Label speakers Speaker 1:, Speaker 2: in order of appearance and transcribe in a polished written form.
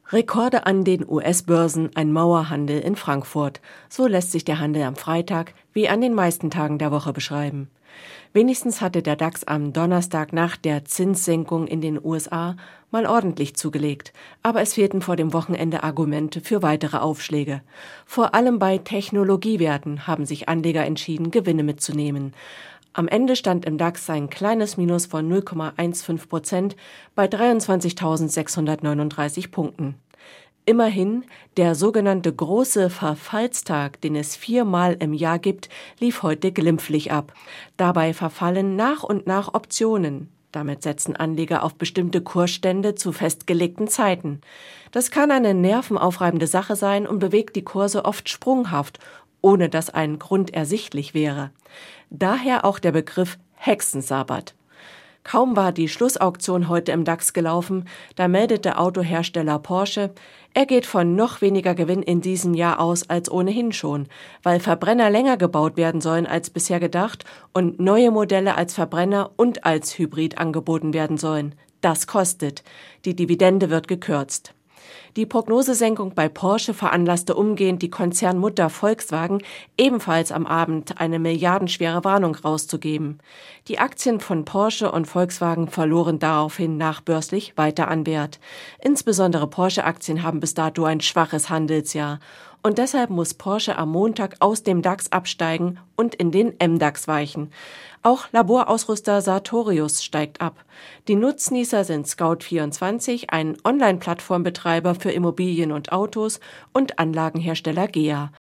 Speaker 1: Rekorde an den US-Börsen, ein Mauerhandel in Frankfurt. So lässt sich der Handel am Freitag wie an den meisten Tagen der Woche beschreiben. Wenigstens hatte der DAX am Donnerstag nach der Zinssenkung in den USA mal ordentlich zugelegt. Aber es fehlten vor dem Wochenende Argumente für weitere Aufschläge. Vor allem bei Technologiewerten haben sich Anleger entschieden, Gewinne mitzunehmen. Am Ende stand im DAX ein kleines Minus von 0,15% bei 23.639 Punkten. Immerhin, der sogenannte große Verfallstag, den es 4-mal im Jahr gibt, lief heute glimpflich ab. Dabei verfallen nach und nach Optionen. Damit setzen Anleger auf bestimmte Kursstände zu festgelegten Zeiten. Das kann eine nervenaufreibende Sache sein und bewegt die Kurse oft sprunghaft, ohne dass ein Grund ersichtlich wäre. Daher auch der Begriff Hexensabbat. Kaum war die Schlussauktion heute im DAX gelaufen, da meldete Autohersteller Porsche, er geht von noch weniger Gewinn in diesem Jahr aus als ohnehin schon, weil Verbrenner länger gebaut werden sollen als bisher gedacht und neue Modelle als Verbrenner und als Hybrid angeboten werden sollen. Das kostet. Die Dividende wird gekürzt. Die Prognosesenkung bei Porsche veranlasste umgehend die Konzernmutter Volkswagen, ebenfalls am Abend eine milliardenschwere Warnung rauszugeben. Die Aktien von Porsche und Volkswagen verloren daraufhin nachbörslich weiter an Wert. Insbesondere Porsche-Aktien haben bis dato ein schwaches Handelsjahr. Und deshalb muss Porsche am Montag aus dem DAX absteigen und in den MDAX weichen. Auch Laborausrüster Sartorius steigt ab. Die Nutznießer sind Scout24, ein Online-Plattformbetreiber für Immobilien und Autos, und Anlagenhersteller GEA.